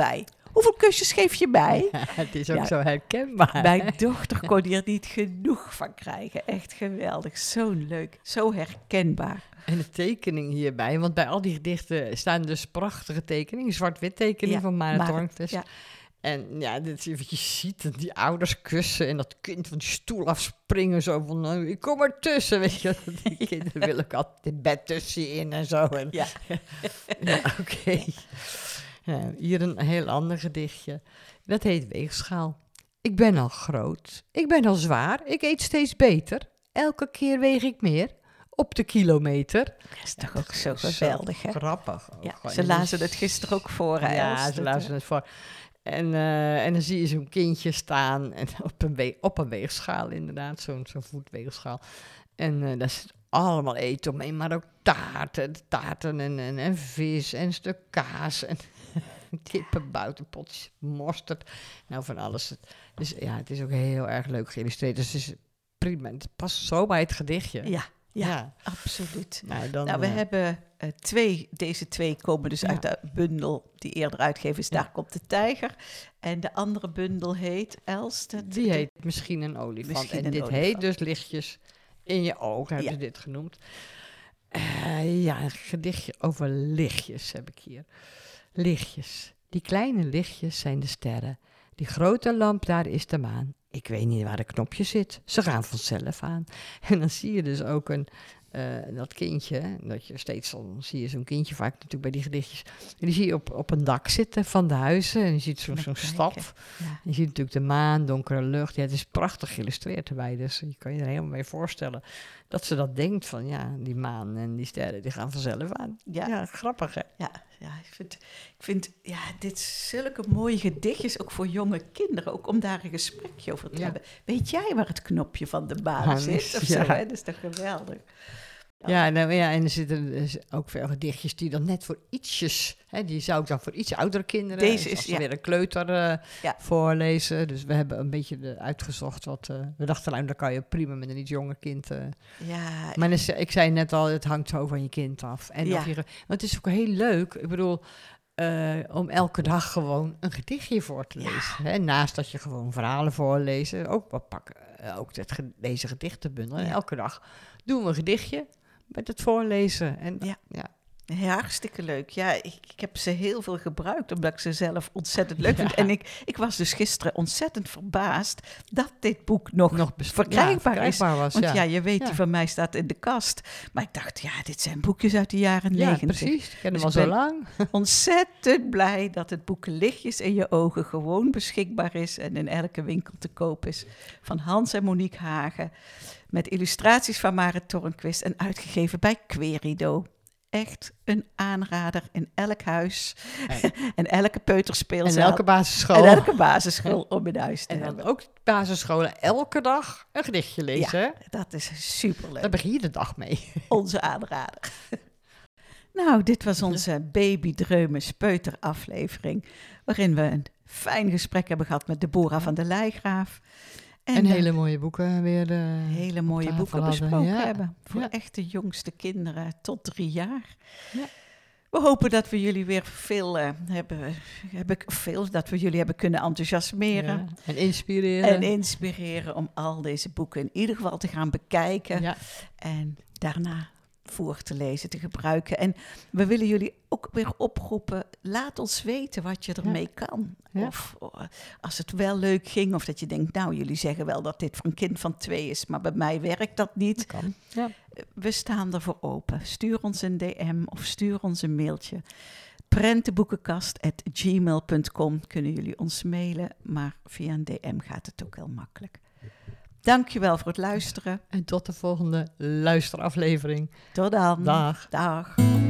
Hoeveel kusjes geef je mij? Het is ook Ja. zo herkenbaar. Mijn dochter kon hier niet genoeg van krijgen. Echt geweldig. Zo leuk. Zo herkenbaar. En de tekening hierbij, want bij al die gedichten staan dus prachtige tekeningen, zwart-wit tekeningen van Marit Tornquist. Ja. En ja, dit is wat je ziet, dat die ouders kussen en dat kind van die stoel afspringen, zo van, ik kom ertussen, weet je. Die kinderen willen ook altijd het bed tussenin en zo. En, Ja. ja, oké. Ja, hier een heel ander gedichtje. Dat heet Weegschaal. Ik ben al groot, ik ben al zwaar, ik eet steeds beter. Elke keer weeg ik meer op de kilometer. Dat is toch ook zo geweldig, hè? Grappig. ook Ja, gewoon. ze lazen het gisteren ook voor, hè? Ja, Els? ze lazen het voor. En dan zie je zo'n kindje staan en op een weegschaal inderdaad, zo'n voetweegschaal. En daar zit allemaal eten omheen, maar ook taarten en vis en een stuk kaas en kippenbout, een potje mosterd. Nou, van alles. Dus ja, het is ook heel erg leuk geïllustreerd. Dus het is prima. Het past zo bij het gedichtje. Ja, absoluut. Nou, We hebben deze twee komen dus uit de bundel die eerder uitgegeven is. Daar komt de tijger. En de andere bundel heet, Els? Die heet Misschien een olifant. En dit heet dus Lichtjes in je ogen, hebben ze dit genoemd. Een gedichtje over lichtjes heb ik hier. Lichtjes. Die kleine lichtjes zijn de sterren. Die grote lamp, daar is de maan. Ik weet niet waar de knopje zit. Ze gaan vanzelf aan. En dan zie je dus ook dat kindje, dat je steeds dan zie je zo'n kindje vaak natuurlijk bij die gedichtjes. En die zie je op een dak zitten van de huizen en je ziet zo'n stad. Ja. Je ziet natuurlijk de maan, donkere lucht. Ja, het is prachtig geïllustreerd erbij, dus je kan je er helemaal mee voorstellen dat ze dat denkt van ja, die maan en die sterren, die gaan vanzelf aan. Ja, grappig hè? Ja, ik vind dit zulke mooie gedichtjes, ook voor jonge kinderen, ook om daar een gesprekje over te hebben. Weet jij waar het knopje van de maan zit? Of zo, hè? Dat is toch geweldig? Ja, en er zitten dus ook veel gedichtjes die dan net voor ietsjes, die zou ik dan voor iets oudere kinderen, deze is weer een kleuter voorlezen. Dus we hebben een beetje uitgezocht wat, we dachten nou, dan kan je prima met een iets jonger kind. Maar ik zei net al, het hangt zo van je kind af. En want het is ook heel leuk, ik bedoel, om elke dag gewoon een gedichtje voor te lezen. Hè? Naast dat je gewoon verhalen voorlezen, ook deze gedichtenbundel. En elke dag doen we een gedichtje met het voorlezen. En, Ja, hartstikke leuk. Ja, ik heb ze heel veel gebruikt, omdat ik ze zelf ontzettend leuk vind. En ik was dus gisteren ontzettend verbaasd dat dit boek nog verkrijgbaar is. Was, want je weet, die van mij staat in de kast. Maar ik dacht, dit zijn boekjes uit de jaren 90. Ja, precies. Ik ken hem dus al zo lang. Ontzettend blij dat het boek Lichtjes in je ogen gewoon beschikbaar is en in elke winkel te koop is. Van Hans en Monique Hagen. Met illustraties van Marit Tornquist en uitgegeven bij Querido. Echt een aanrader in elk huis en elke peuterspeelzaal. En elke basisschool. En elke basisschool om in huis te hebben. hebben. En dan ook basisscholen elke dag een gedichtje lezen. Ja, dat is superleuk. Daar begin je de dag mee. Onze aanrader. Nou, dit was onze Baby Dreumes Peuter aflevering. Waarin we een fijn gesprek hebben gehad met Deborah van der Leijgraaf. En hele mooie boeken weer. Hele mooie boeken besproken hebben. Voor echt de jongste kinderen tot 3 jaar. Ja. We hopen dat we jullie weer veel dat we jullie hebben kunnen enthousiasmeren. Ja. En inspireren. Om al deze boeken in ieder geval te gaan bekijken. Ja. En daarna voor te lezen, te gebruiken. En we willen jullie ook weer oproepen, laat ons weten wat je ermee kan. Ja. Of als het wel leuk ging, of dat je denkt, nou, jullie zeggen wel dat dit voor een kind van 2 is, maar bij mij werkt dat niet. Dat kan. Ja. We staan ervoor open. Stuur ons een DM of stuur ons een mailtje. prentenboekenkast@gmail.com kunnen jullie ons mailen, maar via een DM gaat het ook heel makkelijk. Dankjewel voor het luisteren. En tot de volgende luisteraflevering. Tot dan. Dag. Dag.